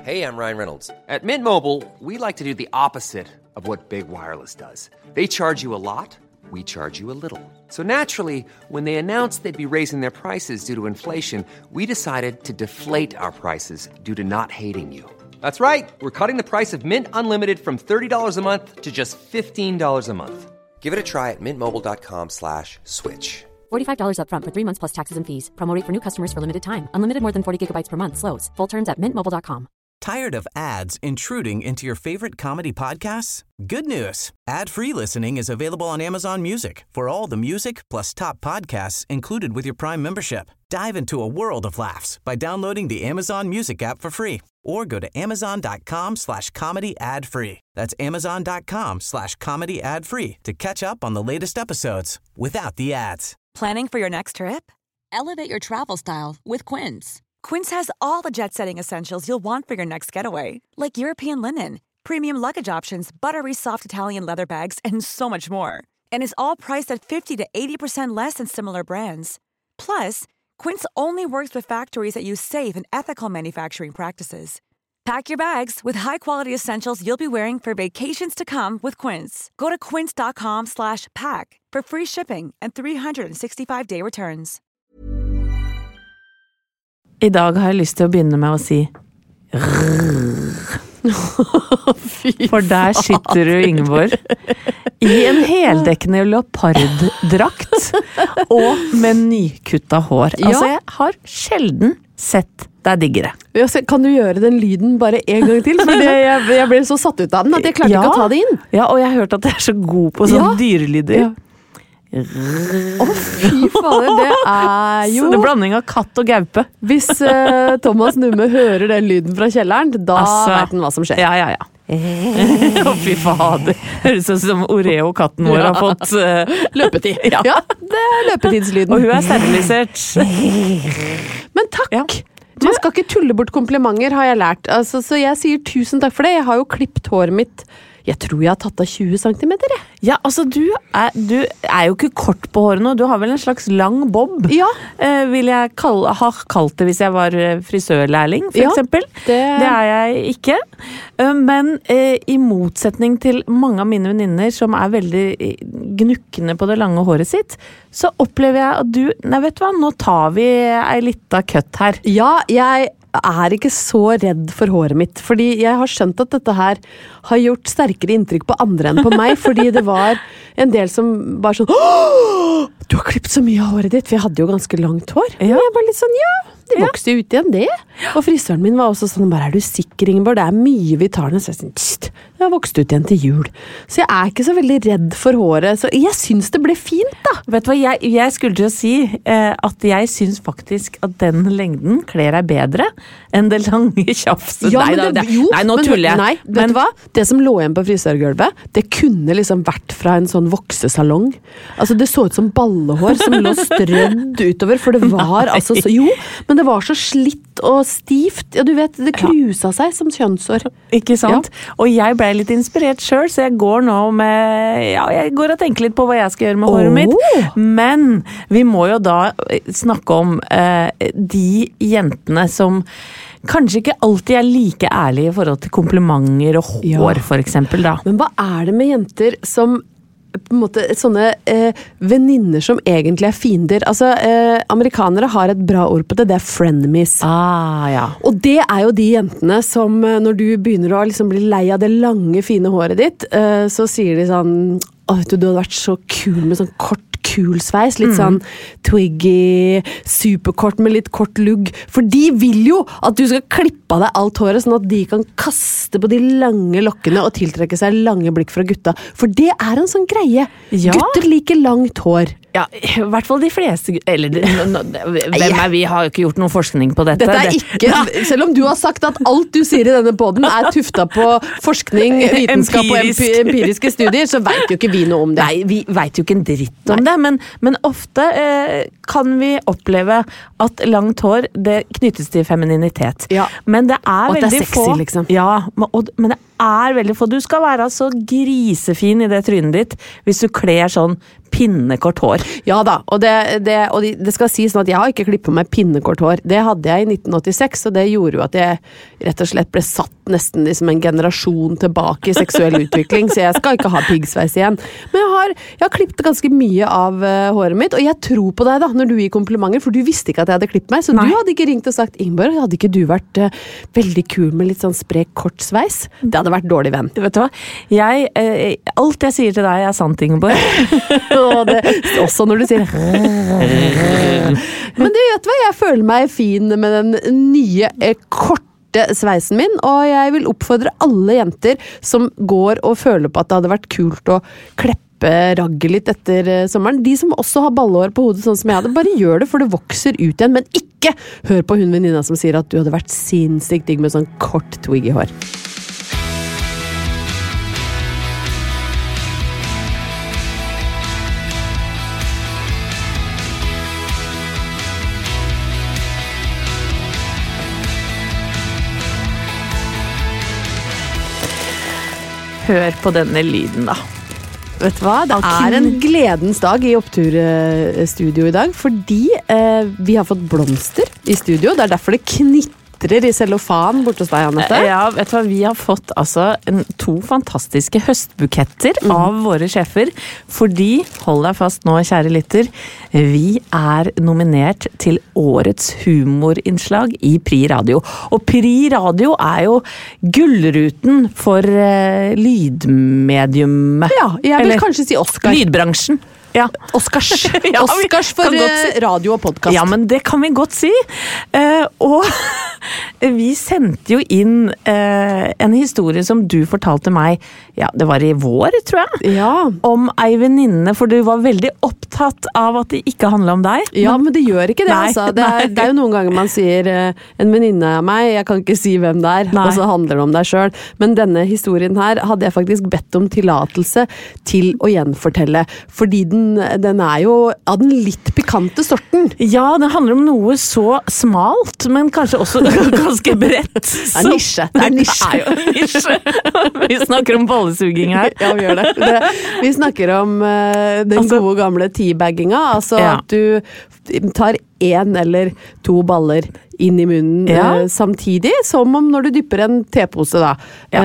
Hey, I'm Ryan Reynolds. At Mint Mobile, we like to do the opposite of what Big Wireless does. They charge you a lot, we charge you a little. So naturally, when they announced they'd be raising their prices due to inflation, we decided to deflate our prices due to not hating you. That's right. We're cutting the price of Mint Unlimited from $30 a month to just $15 a month. Give it a try at mintmobile.com/switch. $45 up front for 3 months plus taxes and fees. Promo rate for new customers for limited time. Unlimited more than 40 gigabytes per month. Slows full terms at mintmobile.com. Tired of ads intruding into your favorite comedy podcasts? Good news. Ad-free listening is available on Amazon Music for all the music plus top podcasts included with your Prime membership. Dive into a world of laughs by downloading the Amazon Music app for free or go to amazon.com/comedy ad-free. That's amazon.com/comedy ad-free to catch up on the latest episodes without the ads. Planning for your next trip? Elevate your travel style with Quince. Quince has all the jet-setting essentials you'll want for your next getaway, like European linen, premium luggage options, buttery soft Italian leather bags, and so much more. And is all priced at 50 to 80% less than similar brands. Plus, Quince only works with factories that use safe and ethical manufacturing practices. Pack your bags with high-quality essentials you'll be wearing for vacations to come with Quince. Go to quince.com/pack for free shipping and 365-day returns. I dag har jeg lyst til å begynne med å si For der sitter du, Ingeborg, i en heldekkende leoparddrakt og med nykutta hår. Altså, jeg har sjelden sett deg diggere. Kan du gjøre den lyden bare en gang til? For jeg ble så satt ut av den at jeg klarte ikke å ta det inn. Ja, og jeg har hørt at jeg er så god på sånne dyrelyder. Ja. Fy fader, det jo det er blanding av katt og gaupe. Hvis Thomas Numme hører den lyden fra kjelleren, da vet han hva som skjer. Ja. Fy fader. Høres ut som Oreo-katten vår har fått løpetid. Ja, det løpetidslyden. Og hun sterilisert. Men takk! Man skal ikke tulle bort komplimenter, har jeg lært. Altså, så jeg sier tusen takk for det. Jeg har jo klippet håret mitt. Jeg tror jeg har tatt av 20 centimeter. Ja, altså du er jo ikke kort på håret nå. Du har vel en slags lang bob. Ja. Vil jeg ha kalt det hvis jeg var frisørlærling, for eksempel. Det er jeg ikke. Men i motsetning til mange av mine venninner som er veldig gnukkende på det lange håret sitt, så opplever jeg at vet du hva, nå tar vi ei lita kutt her. Ja, jeg er ikke så redd for håret mitt, fordi jeg har skjønt at dette her har gjort sterkere inntrykk på andre enn på meg, fordi det var en del som bare sånn du har klippet så mye av håret ditt, for jeg hadde jo ganske langt hår. Og jeg var litt sånn, det vokste ut igjen det. Og frisøren min var også sånn, bare er du sikker, Ingeborg? Det er mye vi tar den. Så jeg sånn, det har vokst ut igjen til jul. Så jeg er ikke så veldig redd for håret, så jeg synes det ble fint da. Vet du hva, jeg skulle til å si at jeg synes faktisk at den lengden kler deg bedre enn det lange tjafset. Ja, nei, nå tuller jeg. Nei, vet du hva? Det som lå igjen på frisørgulvet, det kunne liksom vært fra en sånn voksesalong. Altså, det så ut som ballehår som lå strødd utover, for det var altså så, men det var så slitt og stivt. Ja, du vet, det krusa seg som kjønnshår. Ikke sant? Ja. Og jeg ble litt inspirert selv, så jeg går nå jeg går og tenker litt på hva jeg skal gjøre med håret mitt. Men vi må jo da snakke om de jentene som kanskje ikke alltid er like ærlige i forhold til komplimenter og hår, for eksempel da. Men hva er det med jenter som på en måte sånne venninner som egentlig er fiender? Altså, amerikanere har et bra ord på det, det er frenemies. Og det er jo de jentene som når du begynner å liksom bli lei av det lange, fine håret ditt, så sier de sånn, du hadde vært så kul med sånn kort kul sveis, litt sånn twiggy, superkort med litt kort lugg, for de vil jo at du skal klippe av deg alt håret, sånn at de kan kaste på de lange lokkene og tiltrekke seg lange blikk fra gutta, for det er en sånn greie. Gutter liker langt hår. Ja, i hvert fall de fleste, eller vi har jo ikke gjort noen forskning på dette. Dette er ikke, selv om du har sagt at alt du sier i denne podden er tufta på forskning, vitenskap og empiriske studier, så vet jo ikke vi noe om det. Nei, vi vet jo ikke en dritt om det, men ofte kan vi oppleve at langt hår, det knyttes til femininitet. Ja. Men det er Og at det er veldig sexy, få. liksom. Ja, men det er veldig få. Du skal være så grisefin i det trynet ditt hvis du kler sånn pinnekort hår. Ja da, og det skal sies sånn at jeg har ikke klippet meg pinnekort hår. Det hadde jeg i 1986, og det gjorde jo at jeg rett og slett ble satt nesten liksom en generasjon tilbake i seksuell utvikling, så jeg skal ikke ha piggsveis igjen. Men jeg har klippet ganske mye av håret mitt, og jeg tror på deg da, når du gir komplimenter, for du visste ikke at jeg hadde klippet meg, så Nei. du hadde ikke ringt og sagt, Ingeborg, hadde ikke du vært veldig kul med litt sånn sprek kort sveis? Det hadde vært dårlig venn. Vet du hva? Alt jeg sier til deg er sant, Ingeborg. Og det, også når du sier Men du vet hva, jeg føler meg fin med den nye korte sveisen min, og jeg vil oppfordre alle jenter som går og føler på at det hadde vært kult å kleppe ragget litt etter sommeren. De som også har ballehår på hodet sånn som jeg hadde, bare gjør det, for det vokser ut igjen, men ikke hør på hun venninna som sier at du hadde vært sinnssykt digg med sånn kort twiggy hår. Hør på denne lyden da. Vet du hva? Det er en gledens dag i Oppturstudio i dag, fordi vi har fått blomster i studio. Det er derfor det knitrer i cellofan borte hos deg, Anette. Ja, vet du hva? Vi har fått altså to fantastiske høstbuketter av våre sjefer, fordi, hold deg fast nå, kjære lytter, vi er nominert til årets humorinnslag i Pri Radio. Og Pri Radio er jo gullruten for lydmediumet. Ja, jeg vil kanskje si Oscar. Lydbransjen. Ja. Oscars. Ja, Oscars for radio og podcast. Ja, men det kan vi godt si. Og vi sendte jo inn en historie som du fortalte meg, ja, det var i vår, tror jeg, om ei venninne, for du var veldig opptatt av at det ikke handlet om deg. Ja, men det gjør ikke det, Nei, altså. Det er jo noen ganger man sier en venninne av meg, jeg kan ikke si hvem det er, og så handler det om deg selv. Men denne historien her hadde jeg faktisk bedt om tillatelse til å gjenfortelle, fordi den er jo av den litt pikante sorten. Ja, det handler om noe så smalt, men kanskje også ganske bredt. Det er nisje. Det er jo en nisje. Vi snakker om ballesuging her. Ja, vi gjør det. Vi snakker om den gode gamle teabagginga, altså at du tar 1 eller 2 baller inn i munnen samtidig, som om når du dypper en tepose da.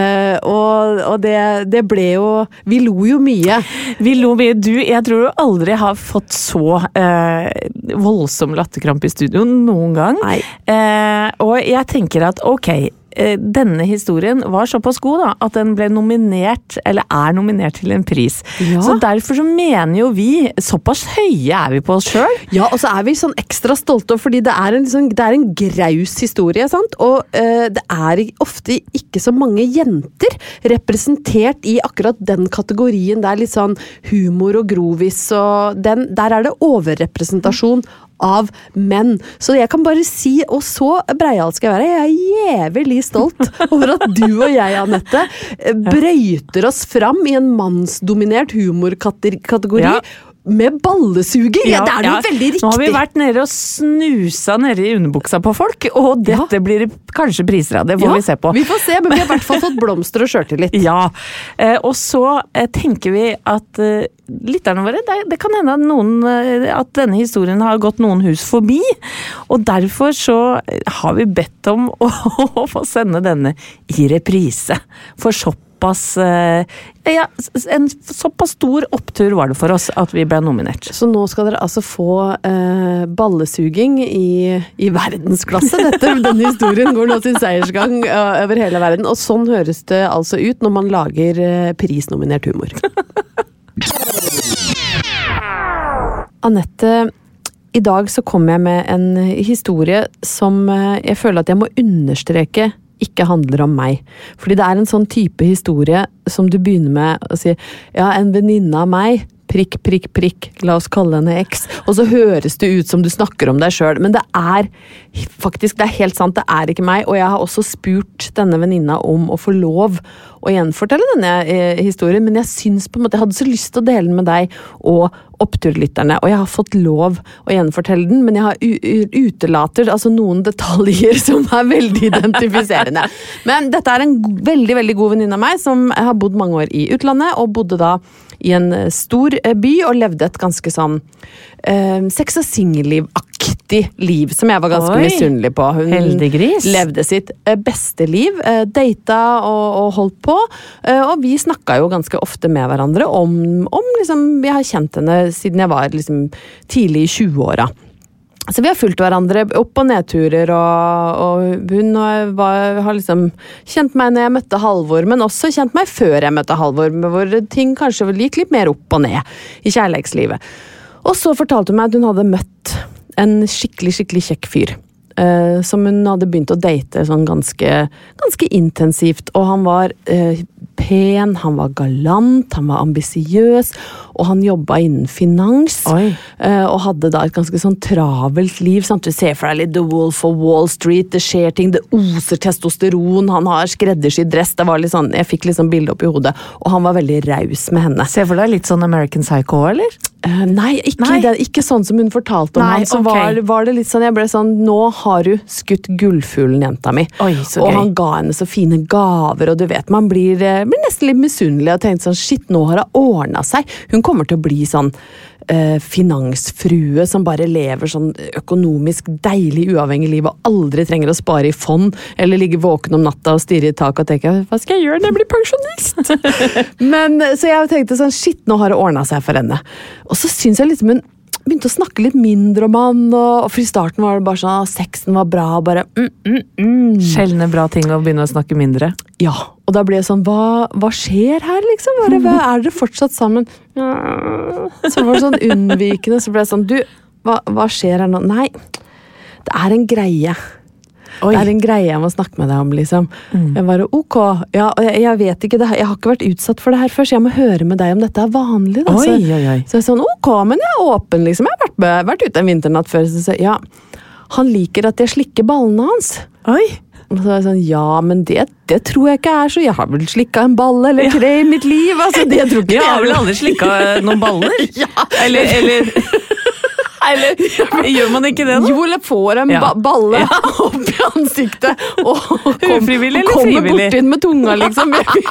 Og det ble jo, vi lo jo mye. Vi lo mye. Jeg tror du aldri har fått så voldsom latterkramp i studio noen gang. Nei. Og jeg tenker at ok, denne historien var såpass god da, at den ble nominert, eller er nominert til en pris. Ja. Så derfor så mener jo vi, såpass høye er vi på oss selv. Ja, og så er vi sånn ekstra stolte, fordi det er en graus historie, sant? Og det er ofte ikke så mange jenter representert i akkurat den kategorien. Det er litt sånn humor og grovis, og der er det overrepresentasjon av menn. Så jeg kan bare si, og så breialt skal jeg være, jeg er jævlig stolt over at du og jeg, Anette, brøyter oss fram i en mannsdominert humorkategori med ballesuging. Ja, det er noe veldig riktig. Nå har vi vært nede og snusa nede i underbuksa på folk, og dette blir kanskje priser av det, får vi se på. Vi får se, men vi har i hvert fall fått blomster og skjørtillit. Ja, og så tenker vi at lytterne våre, det kan hende at denne historien har gått noen hus forbi, og derfor så har vi bedt om å få sende denne i reprise. For en såpass stor opptur var det for oss at vi ble nominert. Så nå skal dere altså få ballesuging i verdensklasse. Denne historien går nå sin seiersgang over hele verden, og sånn høres det altså ut når man lager prisnominert humor. Anette, i dag så kom jeg med en historie som jeg føler at jeg må understreke ikke handler om meg. Fordi det er en sånn type historie som du begynner med å si, ja, en venninne av meg prikk, prikk, prikk, la oss kalle henne X, og så høres det ut som du snakker om deg selv, men det er helt sant, det er ikke meg, og jeg har også spurt denne venninna om å få lov å gjenfortelle denne historien, men jeg synes på en måte, jeg hadde så lyst til å dele den med deg og oppturlytterne, og jeg har fått lov å gjenfortelle den, men jeg har utelater altså noen detaljer som er veldig identifiserende. Men dette er en veldig, veldig god venninne av meg, som har bodd mange år i utlandet, og bodde da i en stor by, og levde et ganske sånn sex- og singelliv-aktig liv, som jeg var ganske misunnelig på. Hun Heldiggris. Levde sitt beste liv, data og holdt på, og vi snakket jo ganske ofte med hverandre om liksom, jeg har kjent henne siden jeg var liksom tidlig i 20-åra. Så vi har fulgt hverandre opp- og nedturer, og hun har liksom kjent meg når jeg møtte Halvor, men også kjent meg før jeg møtte Halvor, hvor ting kanskje gikk litt mer opp og ned i kjærlighetslivet. Og så fortalte hun meg at hun hadde møtt en skikkelig, skikkelig kjekk fyr, som hun hadde begynt å date sånn ganske intensivt, og han var pen, han var galant, han var ambisiøs, og han jobbet innen finans, og hadde da et ganske sånn travelt liv, sant? Du ser for deg litt The Wolf of Wall Street, det skjer ting, det oser testosteron, han har skreddersydd dress, det var litt sånn, jeg fikk litt sånn bilde opp i hodet, og han var veldig raus med henne. Ser for deg litt sånn American Psycho, eller? Nei, ikke sånn som hun fortalte om han, så var det litt sånn, jeg ble sånn, nå har du skutt gullfuglen, jenta mi. Og han ga henne så fine gaver, og du vet, man blir nesten litt misunnelig og tenkte sånn, shit, nå har det ordnet seg. Hun kommer til å bli sånn finansfrue som bare lever sånn økonomisk deilig uavhengig liv og aldri trenger å spare i fond eller ligge våken om natta og stirre i tak og tenke, hva skal jeg gjøre når jeg blir pensjonist? Men så jeg tenkte sånn, shit, nå har det ordnet seg for henne. Og så synes jeg liksom hun begynte å snakke litt mindre om han, og for i starten var det bare sånn, sexen var bra, og bare Sjeldne bra ting å begynne å snakke mindre. Ja, og da ble jeg sånn, hva skjer her liksom? Er dere fortsatt sammen? Ja. Så var det sånn unnvikende, så ble jeg sånn, hva skjer her nå? Nei, det er en greie. Det er en greie jeg må snakke med deg om, liksom. Jeg bare, ok, ja, jeg vet ikke, jeg har ikke vært utsatt for det her før, så jeg må høre med deg om dette er vanlig. Da. Så jeg er sånn, ok, men jeg er åpen, liksom. Jeg har vært ute en vinternatt før, så jeg, ja, han liker at jeg slikker ballene hans. Og så er jeg sånn, ja, men det tror jeg ikke er så, jeg har vel slikket en balle eller 3 i mitt liv, altså, det tror ikke jeg. Har vel aldri slikket noen baller? Ja. Eller gjør man ikke det da? Jo, eller får en balle opp i ansiktet og kommer bort inn med tunga, liksom.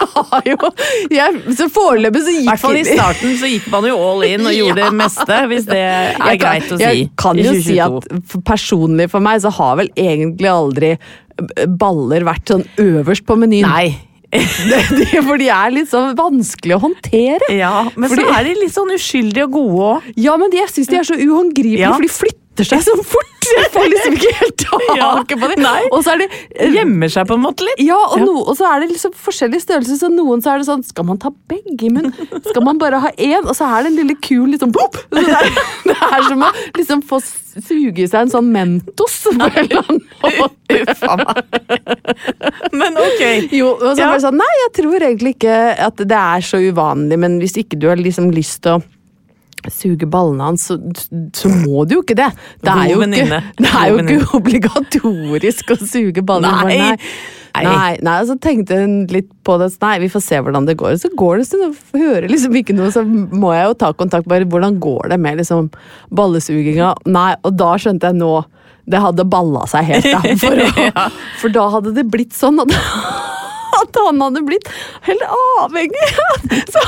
Så foreløpig så gikk... I hvert fall i starten så gikk man jo all in og gjorde det meste, hvis det er greit å si. Jeg kan jo si at personlig for meg så har vel egentlig aldri baller vært sånn øverst på menyen. Nei. For de er litt sånn vanskelig å håndtere. Ja, men så er de litt sånn uskyldige og gode også. Ja, men jeg synes de er så uhåndgripelige, for de flytter seg så fort. Jeg får liksom ikke helt taket på det. Og så er det gjemmer seg på en måte litt. Ja, og så er det liksom forskjellige størrelser, så noen så er det sånn, skal man ta begge, men skal man bare ha en, og så er det en lille kul liksom, pop! Det er som å liksom få suge seg en sånn Mentos på en eller annen måte. Men ok. Jo, og så er det sånn, nei, jeg tror egentlig ikke at det er så uvanlig, men hvis ikke du har liksom lyst til å suge ballene hans, så må du jo ikke det. Det er jo ikke obligatorisk å suge ballene. Nei, så tenkte hun litt på det, nei, vi får se hvordan det går. Så går det, så hører liksom ikke noe, så må jeg jo ta kontakt, bare hvordan går det med liksom ballesuginga? Nei, og da skjønte jeg nå, det hadde ballet seg helt da, for da hadde det blitt sånn at han hadde blitt helt avhengig. Så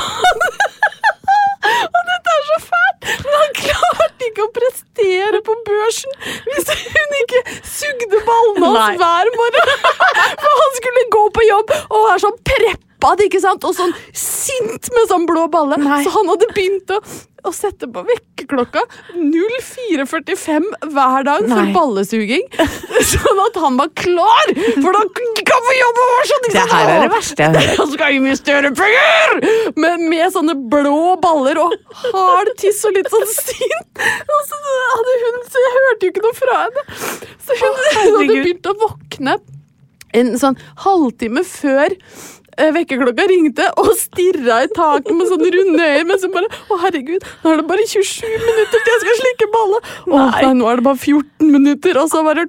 og dette er så fælt, men han klarte ikke å prestere på børsen hvis hun ikke sugde ballene hans hver morgen. For han skulle gå på jobb og være sånn preppet, ikke sant? Og sånn sint med sånn blå balle. Så han hadde begynt å sette på vekkerklokka 04:45 hver dag for ballesuging, sånn at han var klar, for da kan vi jobbe over sånn. Det her er det verste jeg hører. Han skal investere penger! Med sånne blå baller og hard tiss og litt sånn sint. Og så hadde hun, så jeg hørte jo ikke noe fra henne. Så hun hadde begynt å våkne en sånn halvtime før vekkerklokka ringte og stirret I taket med sånne runde øyer, men så bare, herregud, nå det bare 27 minutter til jeg skal slikke balle. Nei, nå det bare 14 minutter, og så bare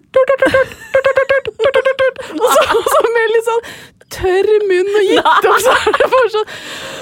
og så med litt sånn tørr munn og gitt opp, så det bare sånn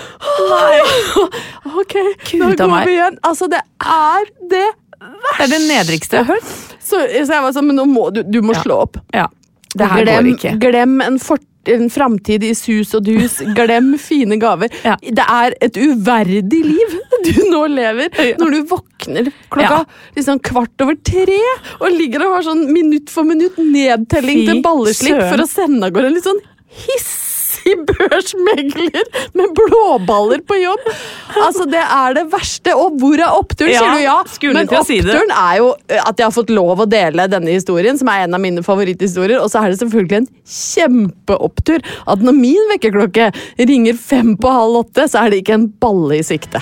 ok, nå går vi igjen. Altså, det det verste. Det det nedrigste jeg har hørt. Så jeg var sånn, men nå må du må slå opp. Ja, det her går ikke. Glem en framtid I sus og dus, glem fine gaver. Ja. Det et uverdig liv du nå lever, når du våkner klokka liksom 2:15 og ligger og har sånn minutt for minutt nedtelling til balleslipp for å sende av gårde en litt sånn hissig børsmegler med blåballer på jobb. Altså, det det verste. Og hvor oppturen, sier du ja. Men oppturen jo at jeg har fått lov å dele denne historien, som en av mine favoritthistorier, og så det selvfølgelig en kjempeopptur at når min vekkerklokke ringer 7:30, så det ikke en balle I sikte.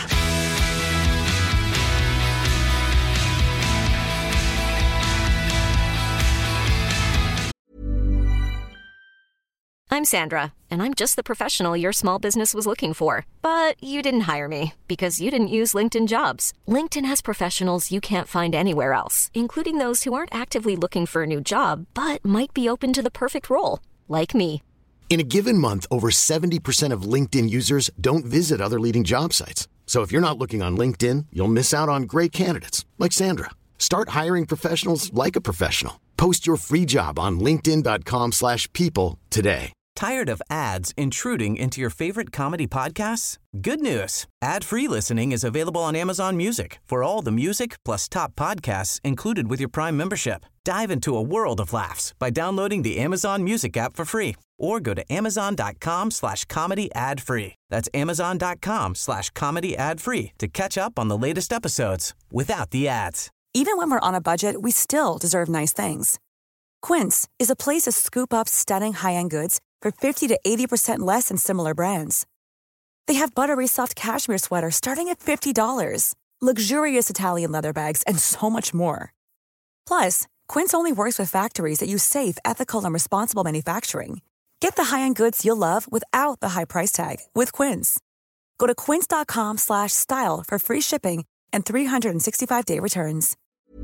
I'm Sandra, and I'm just the professional your small business was looking for. But you didn't hire me, because you didn't use LinkedIn Jobs. LinkedIn has professionals you can't find anywhere else, including those who aren't actively looking for a new job, but might be open to the perfect role, like me. In a given month, over 70% of LinkedIn users don't visit other leading job sites. So if you're not looking on LinkedIn, you'll miss out on great candidates, like Sandra. Start hiring professionals like a professional. Post your free job on linkedin.com/people today. Tired of ads intruding into your favorite comedy podcasts? Good news. Ad-free listening is available on Amazon Music for all the music plus top podcasts included with your Prime membership. Dive into a world of laughs by downloading the Amazon Music app for free or go to amazon.com/comedy ad-free. That's amazon.com/comedy ad-free to catch up on the latest episodes without the ads. Even when we're on a budget, we still deserve nice things. Quince is a place to scoop up stunning high-end goods for 50 to 80% less than similar brands. They have buttery soft cashmere sweaters starting at $50, luxurious Italian leather bags, and so much more. Plus, Quince only works with factories that use safe, ethical, and responsible manufacturing. Get the high-end goods you'll love without the high price tag with Quince. Go to quince.com/style for free shipping and 365-day returns.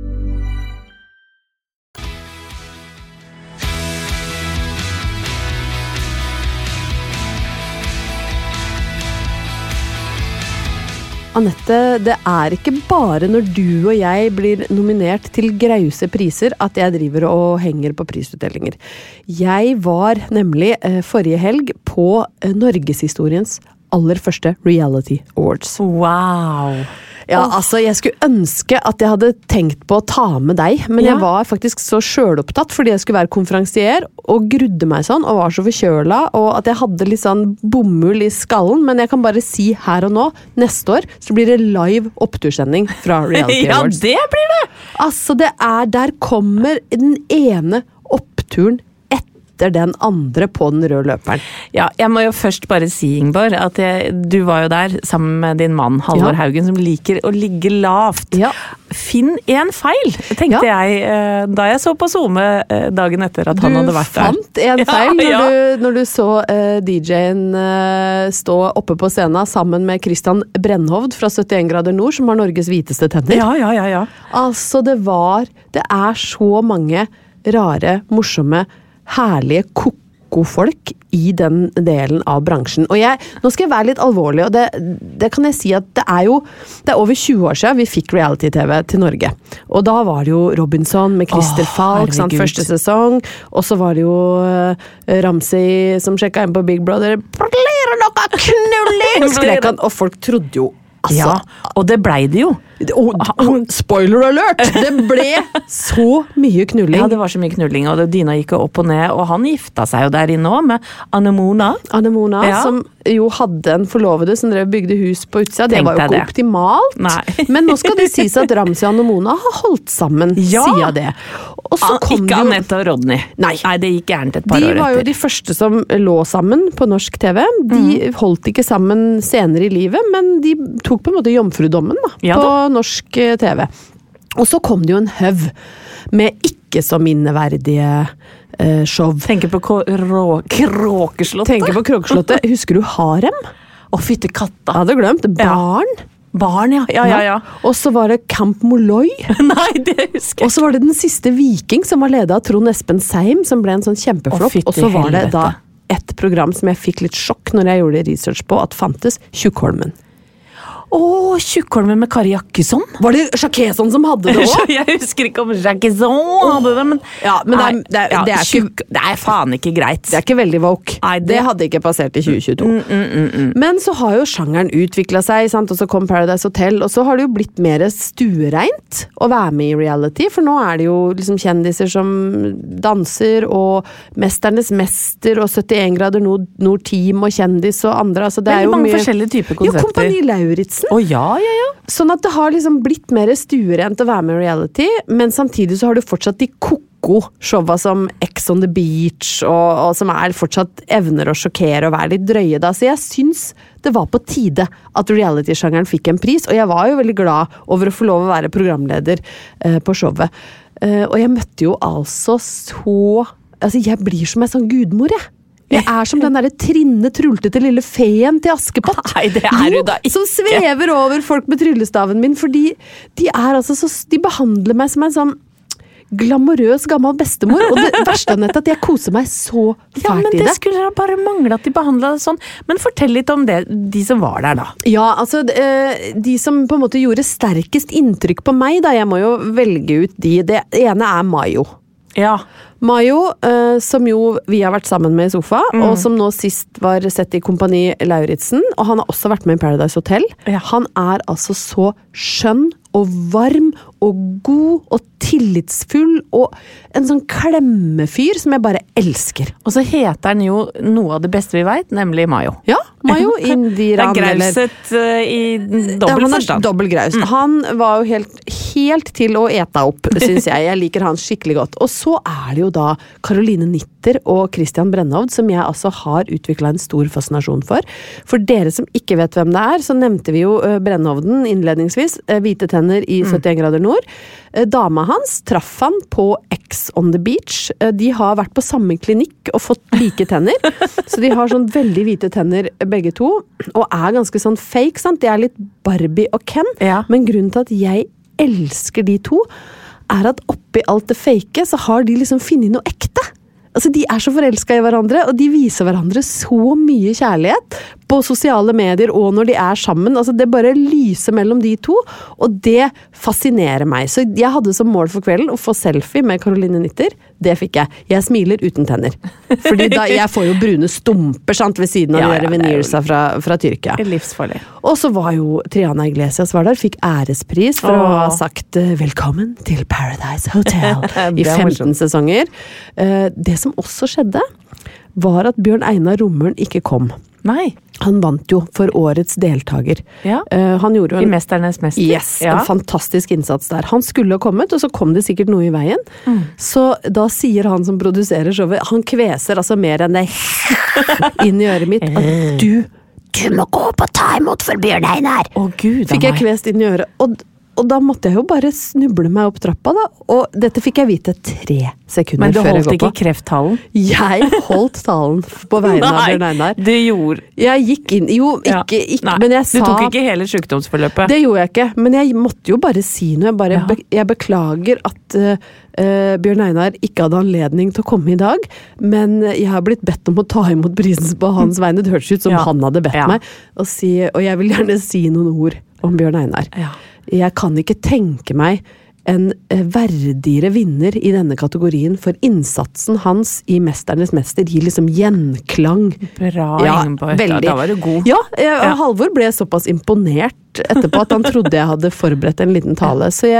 Annette, det ikke bare når du og jeg blir nominert til grause priser at jeg driver og henger på prisutdelinger. Jeg var nemlig forrige helg på Norgeshistoriens aller første Reality Awards. Wow! Ja, altså, jeg skulle ønske at jeg hadde tenkt på å ta med deg, men jeg var faktisk så selvopptatt fordi jeg skulle være konferansier og grudde meg sånn, og var så forkjøla, og at jeg hadde litt sånn bomull I skallen, men jeg kan bare si her og nå, neste år, så blir det live opptursending fra Reality Awards. Ja, det blir det! Altså, der kommer den ene oppturen den andre på den røde løperen. Ja, jeg må jo først bare si, Ingeborg, at du var jo der sammen med din mann, Halvor Haugen, som liker å ligge lavt. Ja. Finn en feil, tenkte jeg, da jeg så på Zoome dagen etter at han hadde vært der. Du fant en feil når du så DJ-en stå oppe på scenen sammen med Christian Brennhovd fra 71 grader nord, som har Norges hviteste tenner. Ja. Altså, det så mange rare, morsomme, herlige koko-folk I den delen av bransjen. Og nå skal jeg være litt alvorlig, og det kan jeg si at det over 20 år siden vi fikk reality-TV til Norge. Og da var det jo Robinson med Christer Falk, første sesong, og så var det jo Ramsey som sjekket inn på Big Brother. Blir det noe knulling? Skrek han, og folk trodde jo ja, og det ble det jo. Spoiler alert! Det ble så mye knulling. Ja, det var så mye knulling, og dyna gikk opp og ned, og han gifta seg jo der inne også med Anemona. Anemona, som jo hadde en forlovede som bygde hus på utsida. Det var jo ikke optimalt. Nei. Men nå skal det sies at Ramsey og Anemona har holdt sammen siden det. Og så kom ikke Annette og Rodney. Nei, det gikk gærent et par år etter. De var jo de første som lå sammen på norsk TV. De holdt ikke sammen senere I livet, men de tok på en måte jomfrudommen på norsk TV. Og så kom det jo en høv med ikke så minneverdige show. Tenker på Kråkeslottet. Tenker på Kråkeslottet. Husker du Harem? Å, fytte katta. Jeg hadde glemt. Barn. Barn, ja. Og så var det Camp Molloy. Nei, det husker jeg. Og så var det Den siste viking, som var ledet av Trond Espen Seim, som ble en sånn kjempeflopp. Og så var det da et program som jeg fikk litt sjokk når jeg gjorde research på, at fantes, Tjukkholmen. Tjukkholmen med Kari Jakkesson. Var det Jacquesson som hadde det også? Jeg husker ikke om Jakkesson hadde det, men... Ja, men det er faen ikke greit. Det er ikke veldig woke. Nei, det hadde ikke passert i 2022. Men så har jo sjangeren utviklet seg, sant? Og så kom Paradise Hotel, og så har det jo blitt mer stuereint å være med i reality, for nå er det jo liksom kjendiser som danser, og Mesternes Mester, og 71 grader Nord Team, og kjendis og andre. Altså, det er jo mange forskjellige typer konsepter. Jo, Kompani Lauritsen. Ja. Sånn at det har liksom blitt mer stuerent å være med i reality, men samtidig så har du fortsatt de koko-showa som Ex on the Beach, og som fortsatt evner å sjokkere og være litt drøye da. Så jeg syns det var på tide at reality-sjangeren fikk en pris, og jeg var jo veldig glad over å få lov å være programleder på showet. Og jeg møtte jo jeg blir som en sånn gudmor, jeg. Jeg som den der trulltete lille feen til Askepott. Nei, det du da ikke. Som svever over folk med tryllestaven min, fordi de behandler meg som en sånn glamorøs gammel bestemor, og det verste er at jeg koser meg så fælt i det. Ja, men det skulle da bare mangle at de behandlet det sånn. Men fortell litt om det, de som var der da. Ja, altså, de som på en måte gjorde sterkest inntrykk på meg da, jeg må jo velge ut de. Det ene Mayo. Ja. Mayo, som jo vi har vært sammen med i sofa, og som nå sist var sett i Kompani Lauritsen, og han har også vært med i Paradise Hotel. Ja. Han altså så skjønn og varm og god og tillitsfull og en sånn klemmefyr som jeg bare elsker. Og så heter han jo noe av det beste vi vet, nemlig Mayo. Ja, Mayo Indiran. Det grauset i dobbel forstand. Dobbel graus. Han var jo helt til å ete opp, synes jeg. Jeg liker han skikkelig godt. Og så det jo da Caroline Nitter og Christian Brennhovd, som jeg altså har utviklet en stor fascinasjon for. For dere som ikke vet hvem det så nevnte vi jo Brennhovden innledningsvis, hvite tenner i 71 grader nord. Dama hans traff han på Ex on the Beach. De har vært på samme klinikk og fått like tenner. Så de har sånn veldig hvite tenner begge to, og ganske sånn fake, sant? Det litt Barbie og Ken, men grunnen til at jeg elsker de to, at oppi alt det fake, så har de liksom funnet noe ekte. Altså, de så forelsket i hverandre, og de viser hverandre så mye kjærlighet på sosiale medier, og når de sammen. Altså, det bare lyser mellom de to, og det fascinerer meg. Så jeg hadde som mål for kvelden å få selfie med Caroline Nitter. Det fikk jeg. Jeg smiler uten tenner. Fordi jeg får jo brune stumper, sant, ved siden av de veneersa fra Tyrkia. Livsfarlig. Og så var jo Triana Iglesias var der, fikk ærespris for å ha sagt velkommen til Paradise Hotel i 15 sesonger. Det som også skjedde, var at Bjørn Einar Romøren ikke kom. Nei. Han vant jo for årets deltaker. Ja. Han gjorde jo I Mesternes Mester. Yes, en fantastisk innsats der. Han skulle ha kommet, og så kom det sikkert noe i veien. Så da sier han som produserer showet, han kveser altså mer enn det inn i øret mitt, at du må gå på time-out for Bjørn Einar. Fikk jeg kvest inn i øret, og da måtte jeg jo bare snuble meg opp trappa da, og dette fikk jeg vite 3 sekunder før jeg går på. Men du holdt ikke krefttalen? Jeg holdt talen på vegne av Bjørn Einar. Nei, du gjorde. Jeg gikk inn, ikke, men jeg sa... Du tok ikke hele sykdomsforløpet? Det gjorde jeg ikke, men jeg måtte jo bare si noe. Jeg beklager at Bjørn Einar ikke hadde anledning til å komme i dag, men jeg har blitt bedt om å ta imot prisen på hans vegne. Det hørtes ut som han hadde bedt meg, og jeg vil gjerne si noen ord om Bjørn Einar. Jeg kan ikke tenke meg en verdigere vinner i denne kategorien, for innsatsen hans i Mesternes Mester gir liksom gjenklang. Bra, Ingeborg. Da var du god. Ja, Halvor ble såpass imponert etterpå at han trodde jeg hadde forberedt en liten tale, så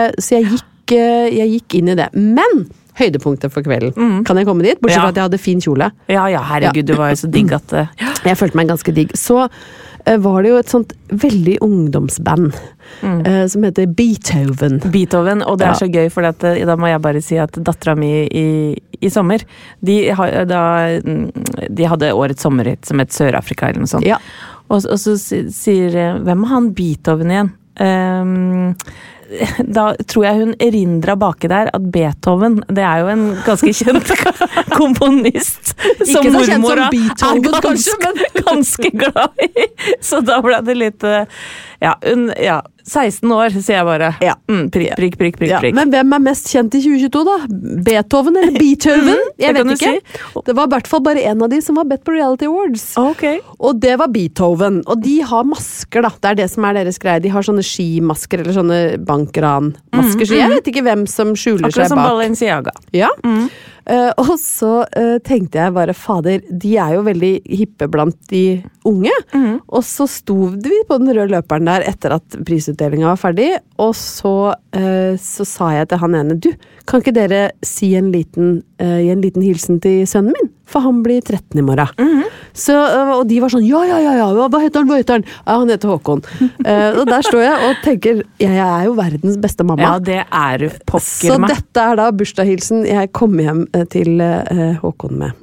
jeg gikk inn i det. Men høydepunktet for kvelden. Kan jeg komme dit? Bortsett fra at jeg hadde fin kjole. Ja, herregud, du var jo så digg at... Jeg følte meg ganske digg. Så var det jo et sånt veldig ungdomsband som heter Beethoven. Beethoven, og det så gøy, for da må jeg bare si at datteren min i sommer, de hadde årets sommerhit som het Sør-Afrika eller noe sånt. Ja. Og så sier, hvem han Beethoven igjen? da tror jeg hun erindra baki der at Beethoven, det jo en ganske kjent komponist som ikke så kjent mormor som Beethoven, kanskje, men ganske glad i. Så da ble det litt 16 år, sier jeg bare. Ja. Prikk. Ja, men hvem mest kjent i 2022 da? Beethoven eller Beethoven? Jeg vet ikke. Det var i hvert fall bare en av de som var bedt på Reality Awards. Okay. Og det var Beethoven. Og de har masker da, det det som deres greie. De har sånne skimasker eller sånne bankranmasker, så jeg vet ikke hvem som skjuler akkurat seg bak. Akkurat som Balenciaga. Ja. Og så tenkte jeg bare, fader, de jo veldig hippe blant de unge. Og så stod vi på den røde løperen der etter at prisutdelingen var ferdig, og så sa jeg til han ene, du, kan ikke dere gi en liten hilsen til sønnen min? For han blir 13 i morgen. Så, og de var sånn, ja, hva heter han? Ja, han heter Håkon. Og der står jeg og tenker, jeg jo verdens beste mamma. Ja, det du pokker meg. Så dette da bursdagshilsen jeg kom hjem til Håkon med.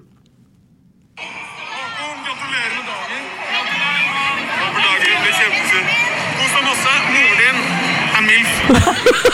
Håkon, gratulerer med dagen. Takk for dagen, det blir kjempesund. Kos deg masse, moren din MILF.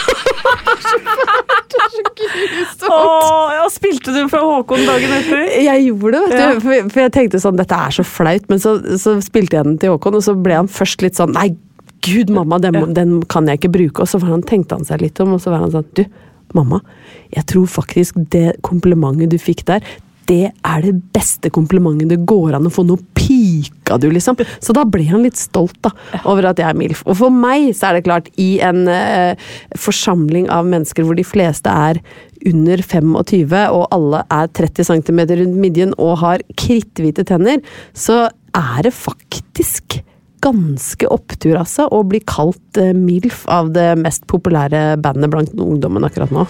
Spilte du for Håkon dagen etter? Jeg gjorde det, vet du, for jeg tenkte sånn, dette så flaut, men så spilte jeg den til Håkon, og så ble han først litt sånn, nei, Gud, mamma, den kan jeg ikke bruke, og så tenkte han seg litt om, og så var han sånn, du, mamma, jeg tror faktisk det komplimentet du fikk der, det det beste komplimentet det går an å få, noe pika du liksom. Så da ble han litt stolt da, over at jeg MILF. Og for meg så det klart, i en forsamling av mennesker hvor de fleste under 25, og alle 30 cm rundt midjen og har kritthvite tenner, så det faktisk ganske opptur altså, å bli kalt MILF av det mest populære bandet blant ungdommen akkurat nå.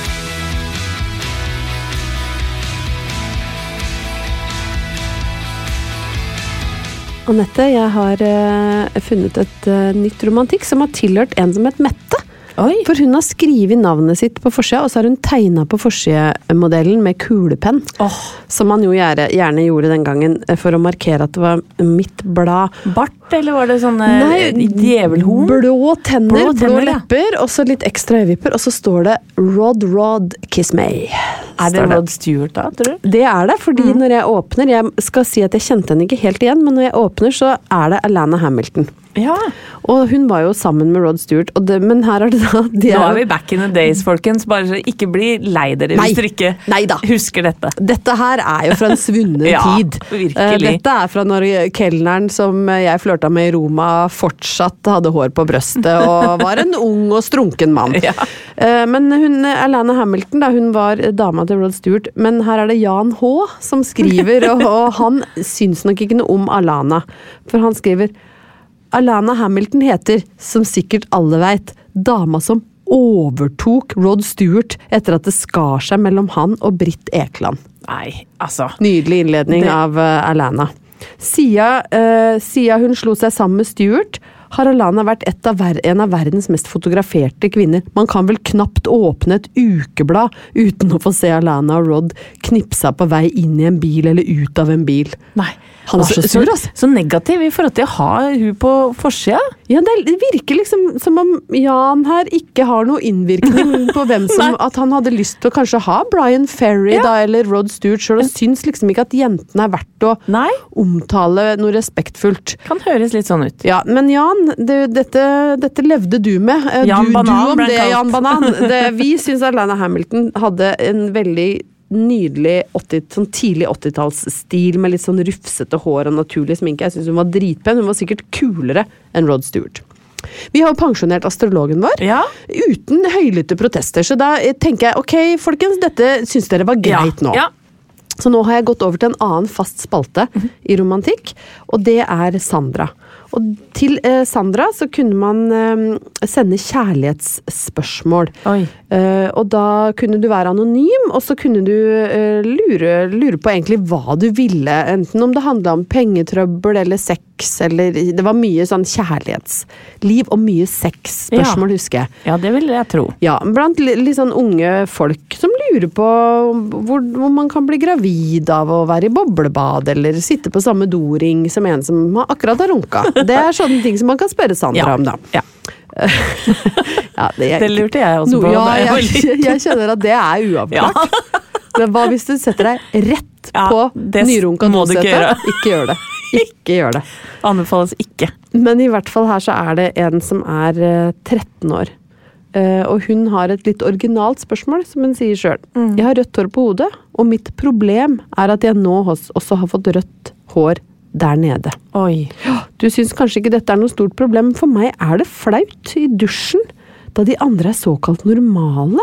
Annette, jeg har funnet et nytt romantikk som har tilhørt en som het Mette. Oi. For hun har skrivet navnet sitt på forsida, og så har hun tegnet på forsidemodellen med kulepenn. Som man jo gjerne gjorde den gangen for å markere at det var mitt blad. Bart, eller var det sånne djevelhorn? Blå tenner, blå lepper, og så litt ekstra øyevipper, og så står det Rod, kiss me. Det Rod Stewart da, tror du? Det det, fordi når jeg åpner, jeg skal si at jeg kjente henne ikke helt igjen, men når jeg åpner så det Alana Hamilton. Ja. Og hun var jo sammen med Rod Stewart, men her det da... Nå vi back in the days, folkens, bare så ikke bli lei dere hvis dere ikke husker dette. Dette her jo fra en svunnet tid. Virkelig. Dette fra når kelneren som jeg flørta med i Roma fortsatt hadde hår på brøstet og var en ung og strunken mann. Ja. Men Alana Hamilton, da, hun var dama til Rod Stewart, men her det Jan H. som skriver, og han syns nok ikke noe om Alana, for han skriver Alana Hamilton heter, som sikkert alle vet, dama som overtok Rod Stewart etter at det skar seg mellom han og Britt Ekland. Nei, altså. Nydelig innledning av Alana. Siden hun slo seg sammen med Stewart, har Alana vært en av verdens mest fotograferte kvinner. Man kan vel knapt åpne et ukeblad uten å få se Alana og Rod knipsa på vei inn i en bil eller ut av en bil. Nei. Han så sur, altså. Så negativ i forhold til å ha hun på forsida. Ja, det virker liksom som om Jan her ikke har noe innvirkning på hvem som, at han hadde lyst til å kanskje ha Brian Ferry da, eller Rod Stewart selv, og syns liksom ikke at jentene verdt å omtale noe respektfullt. Kan høres litt sånn ut. Ja, men Jan, dette levde du med. Jan Banan, du om det, Jan Banan. Vi syns Alana Hamilton hadde en veldig nydelig sånn tidlig 80-tallsstil med litt sånn rufsete hår og naturlig sminke. Jeg synes hun var dritpen. Hun var sikkert kulere enn Rod Stewart. Vi har pensjonert astrologen vår uten høylytte protester, så da tenker jeg, ok, folkens, dette synes dere var greit nå. Ja. Så nå har jeg gått over til en annen fast spalte i romantikk, og det Sandra. Og til Sandra så kunne man sende kjærlighetsspørsmål. Og da kunne du være anonym, og så kunne du lure på egentlig hva du ville, enten om det handlet om pengetrøbbel eller sex, eller det var mye sånn kjærlighetsliv og mye sexspørsmål, husker jeg. Ja, det vil jeg tro. Ja, blant litt sånn unge folk som lurer på hvor man kan bli gravid, gravid av å være i boblebad, eller sitte på samme doring som en som akkurat har runka. Det sånne ting som man kan spørre Sandra om, da. Ja. Det lurte jeg også på. Jeg kjenner at det uavklart. Men hva hvis du setter deg rett på nyrunka dosetet? Ikke gjør det. Ikke gjør det. Anbefales ikke. Men i hvert fall her så det en som 13 år. Og hun har et litt originalt spørsmål, som hun sier selv. Jeg har rødt hår på hodet, og mitt problem at jeg nå også har fått rødt hår der nede. Oi. Du synes kanskje ikke dette noe stort problem, for meg det flaut i dusjen, da de andre såkalt normale.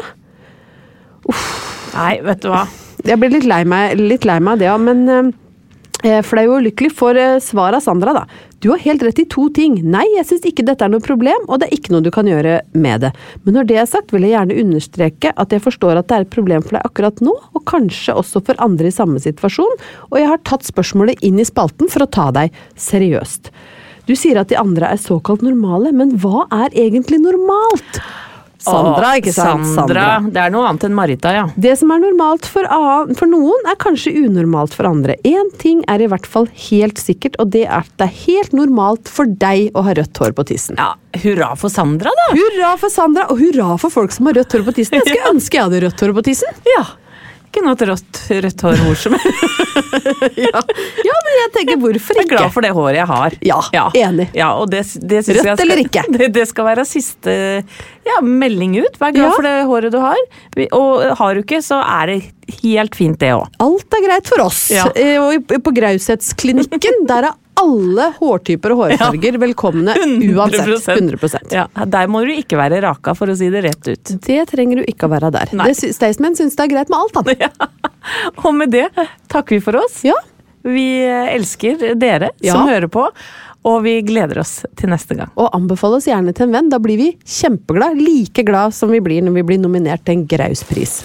Nei, vet du hva? Jeg ble litt lei meg av det, men flau og lykkelig for svar av Sandra da. Du har helt rett i 2 ting. Nei, jeg synes ikke dette noe problem, og det ikke noe du kan gjøre med det. Men når det sagt, vil jeg gjerne understreke at jeg forstår at det et problem for deg akkurat nå, og kanskje også for andre i samme situasjon, og jeg har tatt spørsmålet inn i spalten for å ta deg seriøst. Du sier at de andre såkalt normale, men hva egentlig normalt? Sandra, ikke sant? Sandra, det noe annet enn Marita, ja. Det som normalt for noen kanskje unormalt for andre. En ting i hvert fall helt sikkert, og det at det helt normalt for deg å ha rødt hår på tissen. Ja, hurra for Sandra da! Hurra for Sandra, og hurra for folk som har rødt hår på tissen. Jeg skulle ønske jeg hadde rødt hår på tissen. Ja. Ikke noe rødt hår morsom. Ja, men jeg tenker, hvorfor ikke? Jeg glad for det håret jeg har. Ja, enig. Ja, og det synes rødt eller ikke? Det skal være siste melding ut. Vær glad for det håret du har. Og har du ikke, så det helt fint det også. Alt greit for oss. Ja. Og på Graushetsklinikken, der alle hårtyper og hårfarger velkomne uansett. 100%. Ja, der må du ikke være raka, for å si det rett ut. Det trenger du ikke å være der. Staysman synes det greit med alt, han. Ja. Og med det takker vi for oss. Ja. Vi elsker dere som hører på, og vi gleder oss til neste gang. Og anbefale oss gjerne til en venn, da blir vi kjempeglad, like glad som vi blir når vi blir nominert til en Grauspris.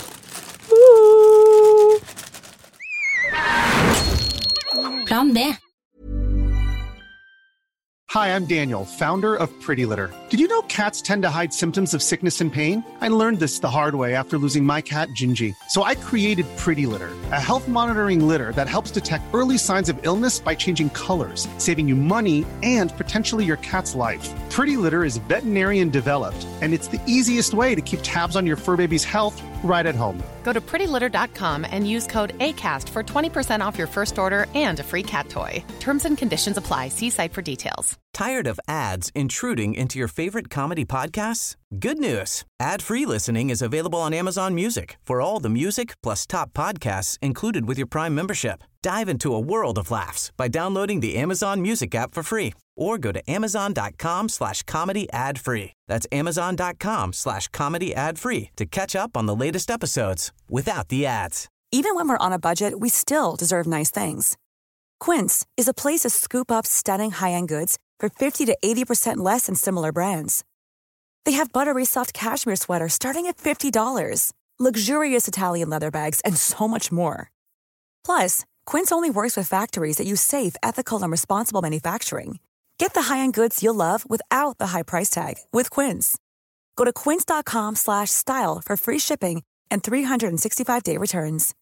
Plan B. Hi, I'm Daniel, founder of Pretty Litter. Did you know cats tend to hide symptoms of sickness and pain? I learned this the hard way after losing my cat, Gingy. So I created Pretty Litter, a health monitoring litter that helps detect early signs of illness by changing colors, saving you money and potentially your cat's life. Pretty Litter is veterinarian developed, and it's the easiest way to keep tabs on your fur baby's health right at home. Go to prettylitter.com and use code ACAST for 20% off your first order and a free cat toy. Terms and conditions apply. See site for details. Tired of ads intruding into your favorite comedy podcasts? Good news. Ad-free listening is available on Amazon Music for all the music plus top podcasts included with your Prime membership. Dive into a world of laughs by downloading the Amazon Music app for free or go to amazon.com/comedy ad-free. That's amazon.com/comedy ad-free to catch up on the latest episodes without the ads. Even when we're on a budget, we still deserve nice things. Quince is a place to scoop up stunning high-end goods for 50 to 80% less than similar brands. They have buttery soft cashmere sweaters starting at $50, luxurious Italian leather bags, and so much more. Plus, Quince only works with factories that use safe, ethical, and responsible manufacturing. Get the high-end goods you'll love without the high price tag with Quince. Go to quince.com/style for free shipping and 365-day returns.